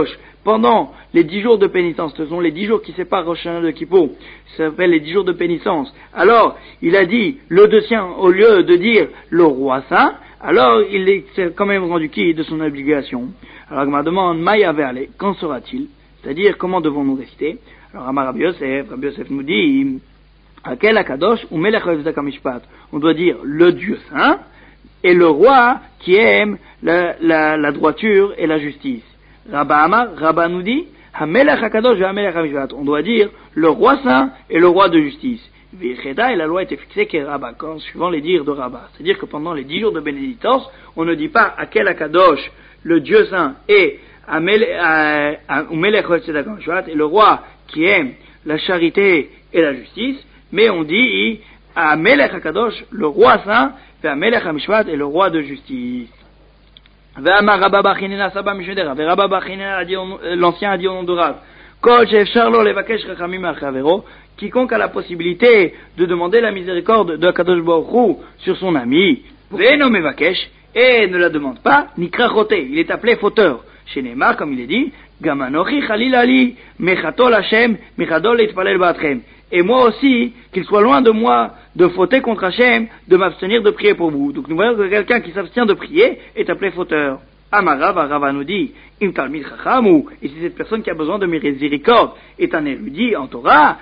pendant les dix jours de pénitence, ce sont les dix jours qui séparent Rosh Hashanah de Kippour, ça s'appelle les dix jours de pénitence. Alors, il a dit le deux saint, au lieu de dire le roi saint, alors il est quand même rendu quitte de son obligation. Alors, je me demande, Maïa Verle, qu'en sera-t-il? C'est-à-dire, comment devons-nous réciter? Alors, Amar Rabbi Yosef, Rabbi Yosef nous dit, Akel Akadosh ou Melech Ha'evzak HaMishpat. On doit dire le Dieu saint et le roi qui aime la, la, la droiture et la justice. Rabba Amar, Rabba nous dit, HaMelech HaKadosh et HaMelech HaMishpat. On doit dire le roi saint et le roi de justice. Vicheda, et la loi était fixée qu'est Rabba, quand, suivant les dires de Rabba. C'est-à-dire que pendant les dix jours de bénédicence, on ne dit pas Akel Akadosh, le Dieu saint, et Melech Ha'evzak HaMishpat, et le roi qui aime la charité et la justice, mais on dit HaMelech HaKadosh, le roi saint, et HaMelech HaMishpat, et le roi de justice. Ve'amar Rabba bar Chinena Saba Mishmedera, ve Rabba bar Chinena, l'ancien a dit au nom de Rav, Kol she'efshar lo levakesh rachamim al chavero, quiconque a la possibilité de demander la miséricorde de Kadosh Baruch Hu sur son ami, ve'eno mevakesh, et ne la demande pas, nikra choté, il est appelé fauteur. Chez Neymar, comme il est dit, Gamanochi Khalil Ali, Mechatol Hashem, Mechadol Itpalel Ba'atchem. Et moi aussi, qu'il soit loin de moi de fauter contre Hashem, de m'abstenir de prier pour vous. Donc nous voyons que quelqu'un qui s'abstient de prier est appelé fauteur. Amarava, Rava nous dit, Im Talmid Chachamou, et si cette personne qui a besoin de miséricorde est un érudit en Torah,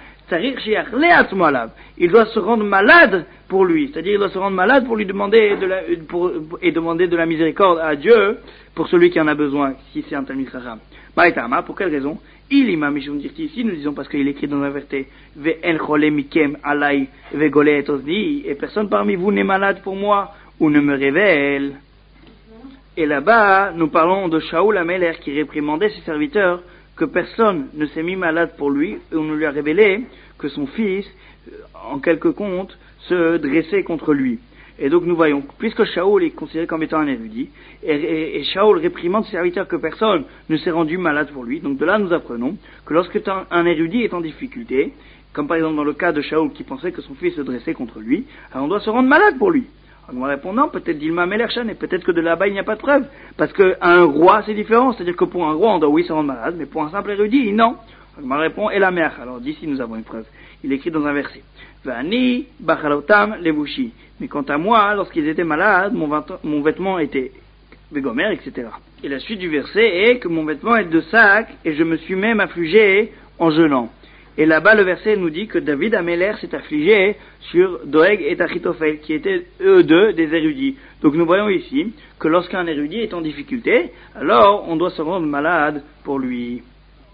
il doit se rendre malade pour lui, c'est-à-dire il doit se rendre malade pour lui demander de la, pour, et demander de la miséricorde à Dieu pour celui qui en a besoin, si c'est un Talmid Chacham. Maïtama, pour quelle raison? Il imam Mishum Dirti, ici nous disons parce qu'il est écrit dans la verset, Ve'en chole mikem alay ve'gole et osni, et personne parmi vous n'est malade pour moi ou ne me révèle. Et là-bas, nous parlons de Shaoul Améler qui réprimandait ses serviteurs que personne ne s'est mis malade pour lui, et on lui a révélé que son fils, en quelque compte, se dressait contre lui. Et donc nous voyons, puisque Shaoul est considéré comme étant un érudit, et, et, et Shaoul réprimande ses serviteurs que personne ne s'est rendu malade pour lui, donc de là nous apprenons que lorsque un, un érudit est en difficulté, comme par exemple dans le cas de Shaoul qui pensait que son fils se dressait contre lui, alors on doit se rendre malade pour lui. En me répondant, peut-être Dilma Melerchan, et peut-être que de là-bas il n'y a pas de preuve. Parce qu'un roi c'est différent, c'est-à-dire que pour un roi on doit oui se rendre malade, mais pour un simple érudit, non. On me répond, et la mère. Alors d'ici nous avons une preuve. Il écrit dans un verset. Vani bachalotam levushi. Mais quant à moi, lorsqu'ils étaient malades, mon, vêtement, mon vêtement était végomer, et cetera. Et la suite du verset est que mon vêtement est de sac, et je me suis même affligé en jeûnant. Et là-bas, le verset nous dit que David Améler s'est affligé sur Doeg et Achitophel, qui étaient eux deux des érudits. Donc nous voyons ici que lorsqu'un érudit est en difficulté, alors on doit se rendre malade pour lui.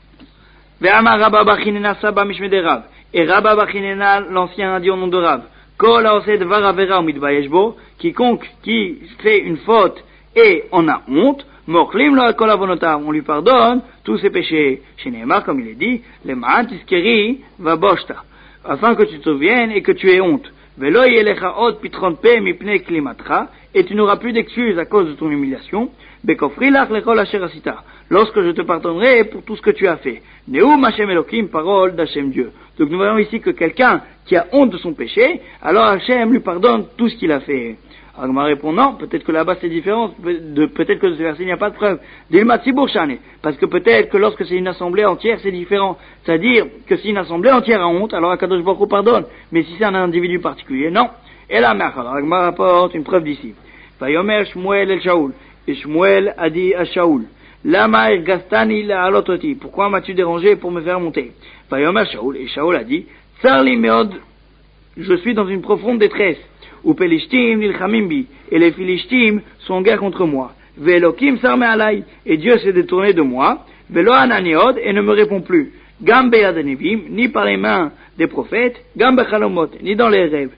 Ve'amar Rabba bar Chinena Saba Mishmedei Rav. Et Rabba bar Chinena, l'ancien a dit au nom de Rav, Kol haoseh dvar avera umitbayesh bo, quiconque qui fait une faute et en a honte, Mochlim lo kol avonotav, on lui pardonne tous ses péchés. Chez Neymar, comme il est dit, le ma'an tiskeri va boshta, afin que tu te souviennes et que tu aies honte. Velo yelecha od pitron pe mipne klimatra, et tu n'auras plus d'excuses à cause de ton humiliation. Bekofri lach lechol asher asita, lorsque je te pardonnerai pour tout ce que tu as fait. Neum Hashem Elohim, parole d'Hashem Dieu. Donc nous voyons ici que quelqu'un qui a honte de son péché, alors Hashem lui pardonne tout ce qu'il a fait. Alors, ma répond non, peut-être que là-bas c'est différent, de, peut-être que de ce verset il n'y a pas de preuve. Dilma Tzibur Shane, parce que peut-être que lorsque c'est une assemblée entière c'est différent. C'est-à-dire que si une assemblée entière a honte, alors Akadosh Baruch Hu pardonne. Mais si c'est un individu particulier, non. Et là, alors ma rapporte une preuve d'ici. Vayomer Shmuel el Shaoul, et Shmuel a dit à Shaoul, Lama ergastani la'alototi, pourquoi m'as-tu dérangé pour me faire monter? Vayomer Shaoul, et Shaoul a dit, Tsarli meod, je suis dans une profonde détresse. Ou Pelishtim nilchamimbi, et les Philistines sont en guerre contre moi. Ve'elokim sarme alay, et Dieu s'est détourné de moi. Ve'lo ananiod, et ne me répond plus. Gam beyad anivim, ni par les mains des prophètes, gam bechalomot, ni dans les rêves.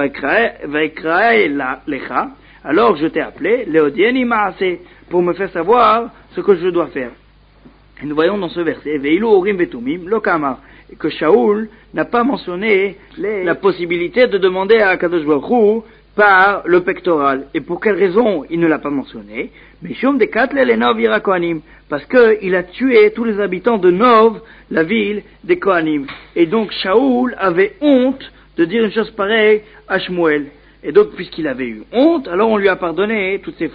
Vaikrae lecha, alors je t'ai appelé, leodieni maase, pour me faire savoir ce que je dois faire. Et nous voyons dans ce verset, Ve'ilu orim vetumim, lo kamar, que Shaoul n'a pas mentionné les, la possibilité de demander à Akadosh Baruch Hu par le pectoral. Et pour quelle raison il ne l'a pas mentionné? Mishum de Katle le Nov ira Kohanim, parce qu'il a tué tous les habitants de Nov, la ville des Kohanim. Et donc Shaoul avait honte de dire une chose pareille à Shmuel. Et donc puisqu'il avait eu honte, alors on lui a pardonné toutes ses fautes.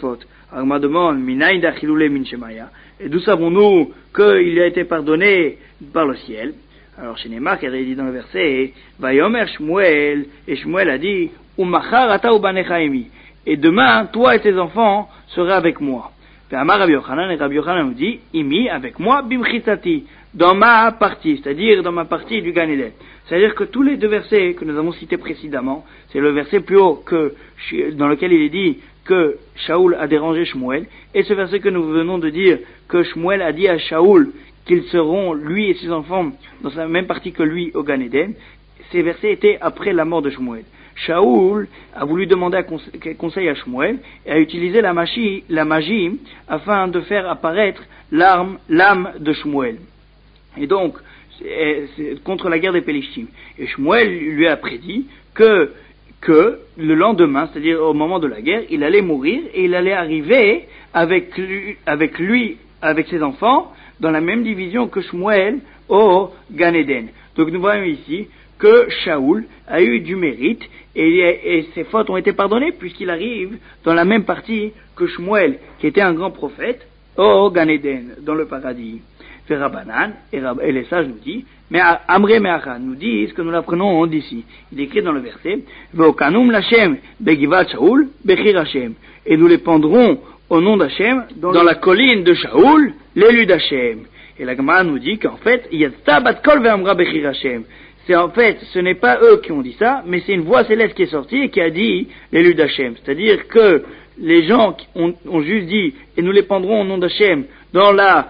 Alors, on me demande, Minaï d'Achilule min Shemaya. Et d'où savons-nous qu'il a été pardonné par le ciel? Alors, chez Neymar, qui a dit dans le verset, Vayomer Shmuel, et Shmuel a dit, Umachar ata ubanecha emi. Et demain, toi et tes enfants seraient avec moi. Et Amar Rabbi Yochanan, et Rabbi Yochanan nous dit, Imi, avec moi, bimchitati, dans ma partie, c'est-à-dire dans ma partie du Gan Eden. C'est-à-dire que tous les deux versets que nous avons cités précédemment, c'est le verset plus haut que, dans lequel il est dit que Shaoul a dérangé Shmuel, et ce verset que nous venons de dire que Shmuel a dit à Shaoul qu'ils seront, lui et ses enfants, dans la même partie que lui au Gan Eden. Ces versets étaient après la mort de Shmuel. Shaoul a voulu demander un conseil, conseil à Shmuel et a utilisé la magie, la magie afin de faire apparaître l'arme, l'âme de Shmuel. Et donc, c'est, c'est contre la guerre des Pélishtim. Et Shmuel lui a prédit que, que le lendemain, c'est-à-dire au moment de la guerre, il allait mourir et il allait arriver avec lui, avec lui, avec ses enfants, dans la même division que Shmuel au Gan Eden. Donc nous voyons ici que Shaoul a eu du mérite et, et ses fautes ont été pardonnées puisqu'il arrive dans la même partie que Shmuel, qui était un grand prophète, au Gan Eden, dans le paradis. Et Rabbanan, et les sages nous disent, mais Amré Me'achan nous disent que nous l'apprenons d'ici. Il est écrit dans le verset, Ve'okanum l'Hashem begivat Shaoul bechir Hashem. Et nous les pendrons au nom d'Hashem dans, dans la colline de Shaoul, l'élu d'Hashem. Et la Gemara nous dit qu'en fait, Yatzta bat kol ve'amra bechir Hashem. C'est en fait, ce n'est pas eux qui ont dit ça, mais c'est une voix céleste qui est sortie et qui a dit l'élu d'Hashem. C'est-à-dire que les gens ont, ont juste dit, et nous les pendrons au nom d'Hashem dans la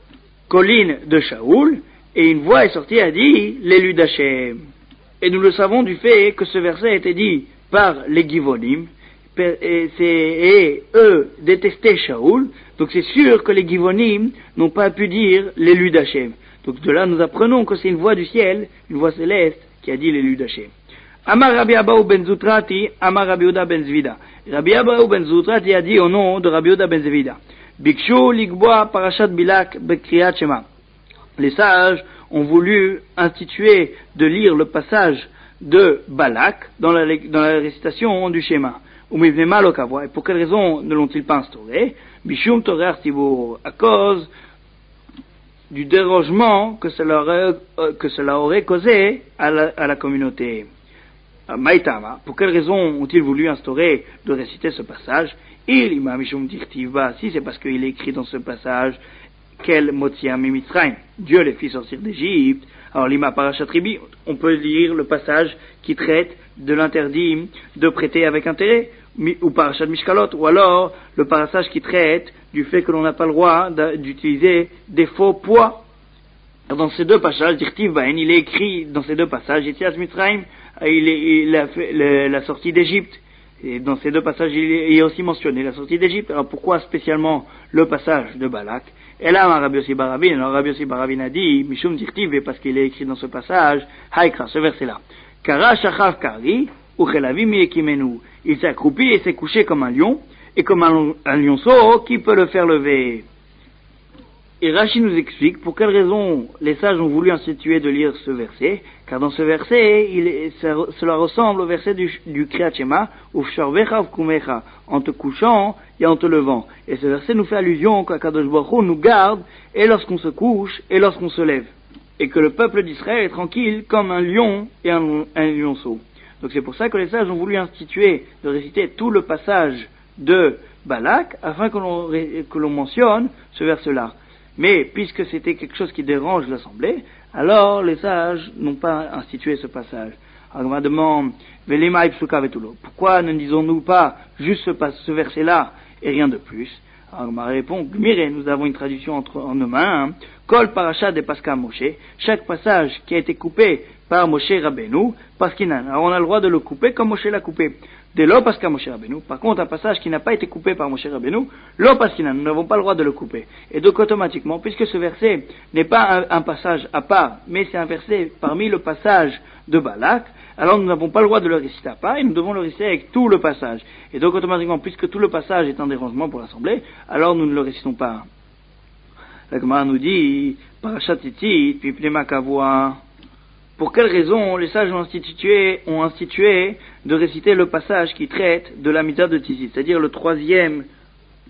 colline de Shaoul, et une voix est sortie et a dit l'élu d'Hashem. Et nous le savons du fait que ce verset a été dit par les Givonim, et, et eux détestaient Shaoul, donc c'est sûr que les Givonim n'ont pas pu dire l'élu d'Hashem. Donc de là nous apprenons que c'est une voix du ciel, une voix céleste, qui a dit l'élu d'Hashem. Amar Rabbi Abahu ben Zutrati, Amar Rabbi Yehuda ben Zvida. Rabbi Abahu ben Zutrati a dit au nom de Rabbi Yehuda ben Zvida. Bikshu ligboa parashat Bilak bekriyat Shema. Les sages ont voulu instituer de lire le passage de Balak dans la, dans la récitation du Shema. Umivnema lokavwa. Et pour quelle raison ne l'ont-ils pas instauré? Bishum torer tibur. À cause du dérangement que cela aurait, euh, que cela aurait causé à la, à la communauté. Maïtama. Pour quelle raison ont-ils voulu instaurer de réciter ce passage? Il imam mishum dirtiva. Si c'est parce qu'il est écrit dans ce passage quel motia mimitzraim, Dieu les fit sortir d'Égypte. Alors l'ima parashat ribi, on peut lire le passage qui traite de l'interdit de prêter avec intérêt, ou parashat mishkalot, ou alors le passage qui traite du fait que l'on n'a pas le droit d'utiliser des faux poids. Dans ces deux passages, dirtiv vaen, il est écrit dans ces deux passages, Yetziat Mitzrayim, il, est, il a fait le, la sortie d'Égypte. Et dans ces deux passages, il est, il est aussi mentionné la sortie d'Égypte. Alors pourquoi spécialement le passage de Balak? Et là, Rabbi Yossi bar Rabin, alors Rabbi Yossi bar Rabin a dit, Mishum dirtiv, parce qu'il est écrit dans ce passage, Haïkra, ce verset-là. Kara shachav kari, uchelavi mi ekimenu. Il s'est accroupi et s'est couché comme un lion, et comme un, un lionceau, qui peut le faire lever? Et Rashi nous explique pour quelle raison les sages ont voulu instituer de lire ce verset, car dans ce verset, il est, ça, cela ressemble au verset du, du Kriyat Shema, Ufsharvecha vkumecha, en te couchant et en te levant. Et ce verset nous fait allusion qu'Akadosh Baruch Hu nous garde, et lorsqu'on se couche, et lorsqu'on se lève. Et que le peuple d'Israël est tranquille comme un lion et un, un lionceau. Donc c'est pour ça que les sages ont voulu instituer de réciter tout le passage de Balak, afin que l'on, que l'on mentionne ce verset-là. Mais puisque c'était quelque chose qui dérange l'assemblée, alors les sages n'ont pas institué ce passage. Alors on va demander, pourquoi ne disons-nous pas juste ce, ce verset-là et rien de plus? Alors on répond, Gmiré, nous avons une traduction entre, en nos mains, Kol parashat de Pascha Moshe, chaque passage qui a été coupé par Moshe Rabbeinu, Paskinan. Alors on a le droit de le couper comme Moshe l'a coupé. De l'eau Pascha Moshe Rabbeinu. Par contre, un passage qui n'a pas été coupé par Moshe Rabbeinu, l'eau Paskinan, nous n'avons pas le droit de le couper. Et donc automatiquement, puisque ce verset n'est pas un, un passage à part, mais c'est un verset parmi le passage de Balak, alors nous n'avons pas le droit de le réciter à part, et nous devons le réciter avec tout le passage. Et donc automatiquement, puisque tout le passage est un dérangement pour l'assemblée, alors nous ne le récitons pas. La Gemara nous dit, Parashat Tzitzit, puis Pnema Kavua. Pour quelle raison les sages ont institué, ont institué de réciter le passage qui traite de la mitzvah de Tzitzit, c'est-à-dire le troisième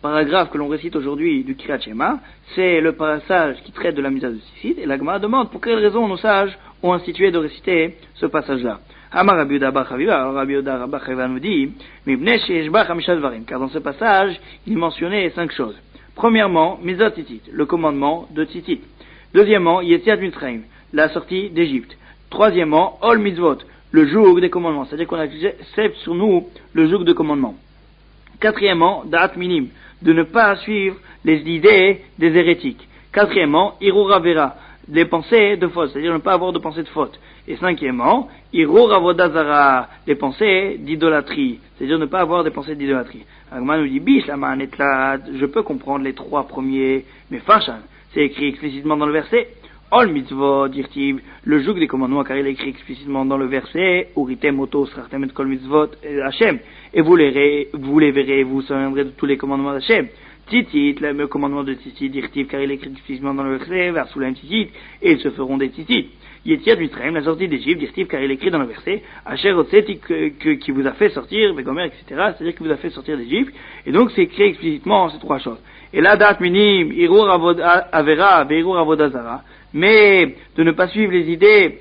paragraphe que l'on récite aujourd'hui du Kriyat Shema, c'est le passage qui traite de la mise à de tzitzit, et la Gemara demande pour quelle raison nos sages ont institué de réciter ce passage-là. Amar Rabbi Yehuda bar Chaviva, alors Rabbi Yehuda bar Chaviva nous dit, Mibnei sheyesh ba chamisha dvarim, car dans ce passage, il mentionnait cinq choses. Premièrement, Mizot Tzitzit, le commandement de Tzitzit. Deuxièmement, Yetziat Mitzrayim, la sortie d'Égypte. Troisièmement, Ol Mitzvot, le joug des commandements, c'est-à-dire qu'on accepte sur nous le joug de commandement. Quatrièmement, Da'at Minim, de ne pas suivre les idées des hérétiques. Quatrièmement, Irura Vera, les pensées de faute, c'est-à-dire ne pas avoir de pensées de faute. Et cinquièmement, Irur Avodazara, les pensées d'idolâtrie, c'est-à-dire ne pas avoir des pensées d'idolâtrie. Agma nous dit, Bish, la manetlat, je peux comprendre les trois premiers, mais Fashan, c'est écrit explicitement dans le verset. Ol mitzvot, dirtiv, le joug des commandements, car il est écrit explicitement dans le verset, Uritem oto srachtem et kol mitzvot Hashem, et vous les, vous les verrez, vous vous souviendrez de tous les commandements d'Hashem. Tzitzit, le commandement de Tzitzit, dirtiv, car il est écrit explicitement dans le verset, Varsulaim Tzitzit, et ils se feront des Tzitzit. Yetziat Mitzrayim, la sortie d'Égypte, dirtiv, car il est écrit dans le verset, Asher Otseti, qui vous a fait sortir, Vegomer, et cetera, c'est-à-dire qui vous a fait sortir d'Égypte, et donc c'est écrit explicitement ces trois choses. Et là, dat minim, irur avera, veirur avodazara, mais de ne pas suivre les idées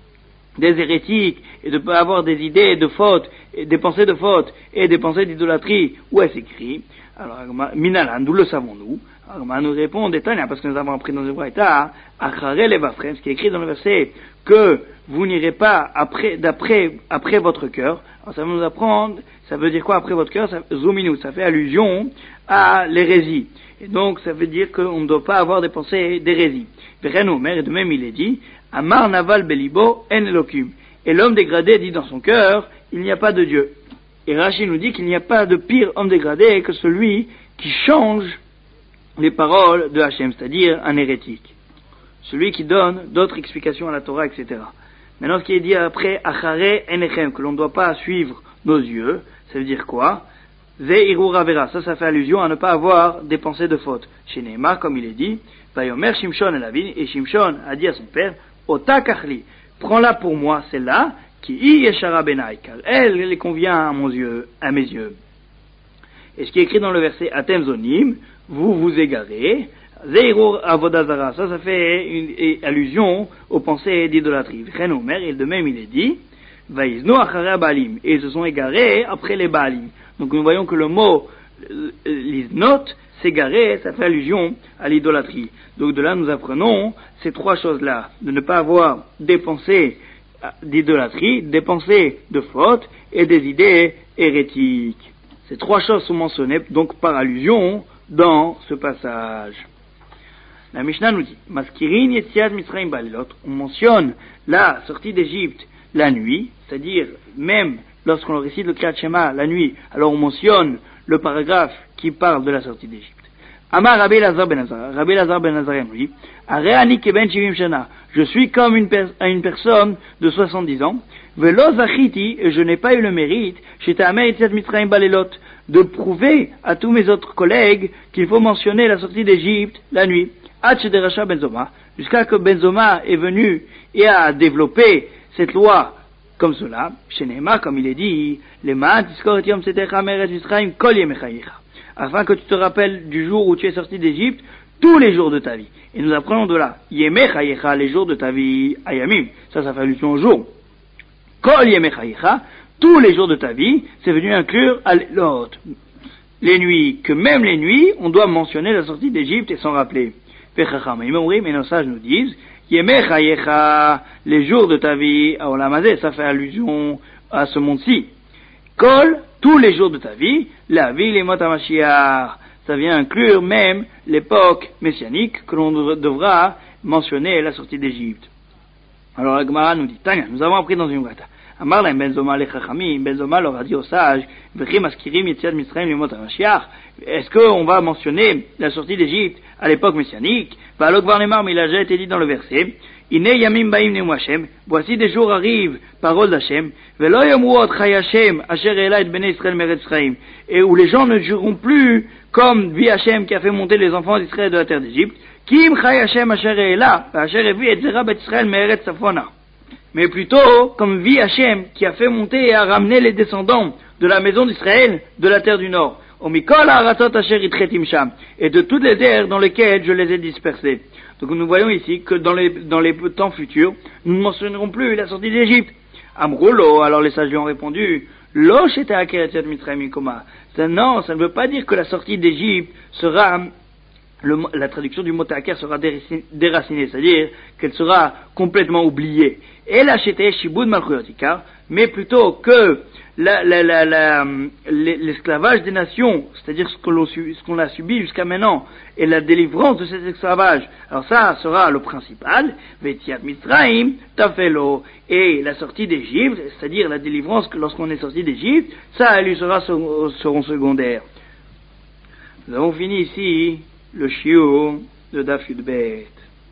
des hérétiques, et de ne pas avoir des idées de faute, et des pensées de faute, et des pensées d'idolâtrie, où est-ce écrit? Alors, minalan, d'où le savons-nous? Alors, nous répond Détania, parce que nous avons appris dans le Braïta, Achare levafrem, ce qui est écrit dans le verset, que vous n'irez pas après, d'après, après votre cœur. Alors, ça va nous apprendre, ça veut dire quoi après votre cœur? Ça, zouminu, ça fait allusion à l'hérésie. Et donc, ça veut dire qu'on ne doit pas avoir des pensées d'hérésie. Verenomer, et de même il est dit, Amar naval belibo en elokim. Et l'homme dégradé dit dans son cœur, il n'y a pas de Dieu. Et Rashi nous dit qu'il n'y a pas de pire homme dégradé que celui qui change les paroles de Hachem, c'est-à-dire un hérétique. Celui qui donne d'autres explications à la Torah, et cetera. Maintenant, ce qui est dit après, Achare enechem, que l'on ne doit pas suivre nos yeux, ça veut dire quoi? Ze irura vera, ça, ça fait allusion à ne pas avoir des pensées de faute. Chez Neymar, comme il est dit, Vayomer Shimshon el Avin, et Shimshon a dit à son père, Ota kachli, prends-la pour moi, celle-là, qui y yeshara benai, car elle, elle convient à mon yeux, à mes yeux. Et ce qui est écrit dans le verset Atem zonim, vous vous égarez, Zeirur avodazara, ça, ça fait une, une allusion aux pensées d'idolâtrie. V'chenomer, et de même il est dit, Vaizno achare baalim, et ils se sont égarés après les baalim. Donc nous voyons que le mot euh, liznot, s'égarer, ça fait allusion à l'idolâtrie. Donc de là nous apprenons ces trois choses-là, de ne pas avoir des pensées d'idolâtrie, des pensées de faute et des idées hérétiques. Ces trois choses sont mentionnées donc par allusion dans ce passage. La Mishnah nous dit, Maskirin Yetziat Mitzrayim Balilot, on mentionne la sortie d'Égypte la nuit, c'est-à-dire même lorsqu'on récite le Kriyat Shema la nuit, alors on mentionne le paragraphe qui parle de la sortie d'Égypte. Amar Rabbi Elazar ben Azar, Rabbi Elazar ben Azar lui dit, Areani keben shivim shana, je suis comme une, per- une personne de soixante-dix ans, velo zachiti, et je n'ai pas eu le mérite, chez Ta'ameh Yetziat Mitzrayim Balilot, de prouver à tous mes autres collègues qu'il faut mentionner la sortie d'Égypte la nuit. Ad shederasha Benzoma, jusqu'à que Benzoma est venu et a développé cette loi comme cela, chez Neymar, comme il est dit, les ma'at tiskor et yom setecha meretz Mitzrayim kol yemechayecha, afin que tu te rappelles du jour où tu es sorti d'Égypte tous les jours de ta vie. Et nous apprenons de là, yemechayecha, les jours de ta vie, ayamim, ça, ça fait allusion au jour. Kol yemechayecha, tous les jours de ta vie, c'est venu inclure à l'autre. Les nuits, que même les nuits, on doit mentionner la sortie d'Égypte et s'en rappeler. Mais nos sages nous disent, Yemechayecha, les jours de ta vie, à Olamazé, ça fait allusion à ce monde-ci. Kol, tous les jours de ta vie, la vie, les mot Mashiach, ça vient inclure même l'époque messianique que l'on devra mentionner la sortie d'Égypte. Alors la Gemara nous dit, Tanya, nous avons appris dans une gata. Amar la Benzoma le Chachamim, Benzoma leur a dit aux sages, Vechim askirim yetziat Mitzrayim le mot Mashiach, est-ce qu'on va mentionner la sortie d'Égypte à l'époque messianique? Balok Varnemar, mais il a déjà été dit dans le verset, Ine yamim baim nemu Hashem, voici des jours arrivent, parole d'Hashem, Velo yomruot chay Hashem, asher ela et bnei Israël meretz Israël, et où les gens ne jureront plus comme vit Hashem qui a fait monter les enfants d'Israël de la terre d'Égypte, Kim chay Hashem asher ela, asher evi et zera bet Israël meretz Safona. Mais plutôt, comme vit Hashem qui a fait monter et a ramené les descendants de la maison d'Israël de la terre du Nord. Omikol haratzot asher itchetim sham, et de toutes les terres dans lesquelles je les ai dispersées. Donc nous voyons ici que dans les, dans les temps futurs, nous ne mentionnerons plus la sortie d'Égypte. Amroulo, alors les sages lui ont répondu, Lo sheta akeret mitzrayim mikoma. Non, ça ne veut pas dire que la sortie d'Égypte sera, le, la traduction du mot ta'aker sera déracinée, c'est-à-dire qu'elle sera complètement oubliée. Et la shete shibud malchuyotikar, mais plutôt que la, la, la, la, l'esclavage des nations, c'est-à-dire ce que l'on, ce qu'on a subi jusqu'à maintenant, et la délivrance de cet esclavage, alors ça sera le principal, Vetiat Mitzrayim, Tafelo, et la sortie d'Égypte, c'est-à-dire la délivrance que lorsqu'on est sorti d'Égypte, ça, elle lui sera, seront secondaires. Nous avons fini ici le shiur de Daf Yudbet.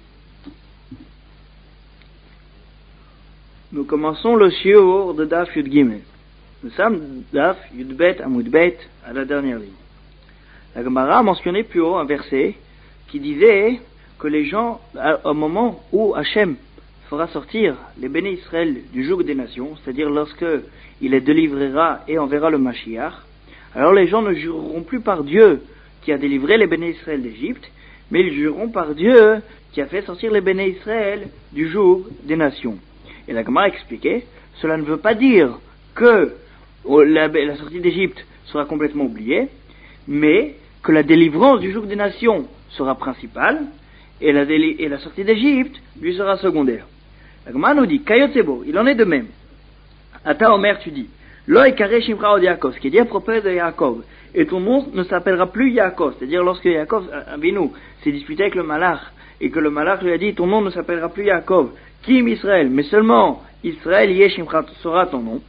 Nous commençons le shiur de Daf Yud Gimel. Nous sommes Daf Yudbet Amud Bet à la dernière ligne. La Gemara a mentionné plus haut un verset qui disait que les gens, au moment où Hachem fera sortir les béné Israël du joug des nations, c'est-à-dire lorsque il les délivrera et enverra le Mashiach, alors les gens ne jureront plus par Dieu qui a délivré les béné Israël d'Égypte, mais ils jureront par Dieu qui a fait sortir les béné Israël du joug des nations. Et la Gemara a expliqué, cela ne veut pas dire que la, la sortie d'Égypte sera complètement oubliée, mais que la délivrance du joug des nations sera principale, et la, déli- et la sortie d'Égypte lui sera secondaire. La Gemara nous dit, Kayotsebo, il en est de même. Ata Omer, tu dis, Lo ekare shimcha od Yaakov, ce qui est dit à propos de Yaakov, et ton nom ne s'appellera plus Yaakov, c'est-à-dire lorsque Yaakov, Avinu, s'est disputé avec le Malach, et que le Malach lui a dit, ton nom ne s'appellera plus Yaakov, Kim Israël, mais seulement Israël Yeshimcha sera ton nom.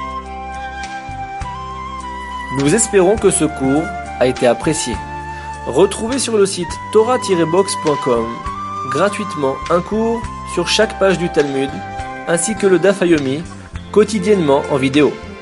Nous espérons que ce cours a été apprécié. Retrouvez sur le site torah tiret box point com gratuitement un cours sur chaque page du Talmud, ainsi que le Daf Yomi, quotidiennement en vidéo.